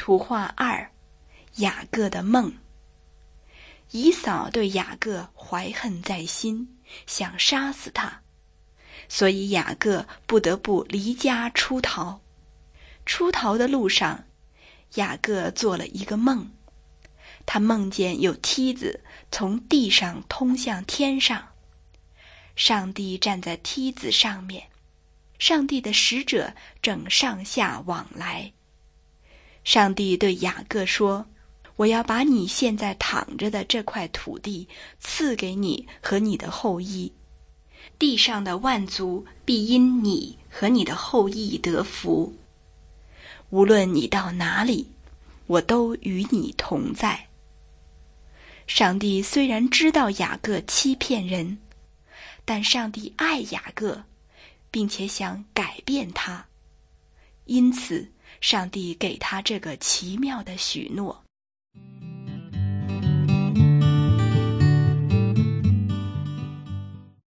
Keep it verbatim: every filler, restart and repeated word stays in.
图画二，雅各的梦。以扫对雅各怀恨在心，想杀死他，所以雅各不得不离家出逃。出逃的路上，雅各做了一个梦，他梦见有梯子从地上通向天上，上帝站在梯子上面，上帝的使者正上下往来。上帝对雅各说，我要把你现在躺着的这块土地赐给你和你的后裔，地上的万族必因你和你的后裔得福。无论你到哪里，我都与你同在。上帝虽然知道雅各欺骗人，但上帝爱雅各，并且想改变他，因此上帝给他这个奇妙的许诺。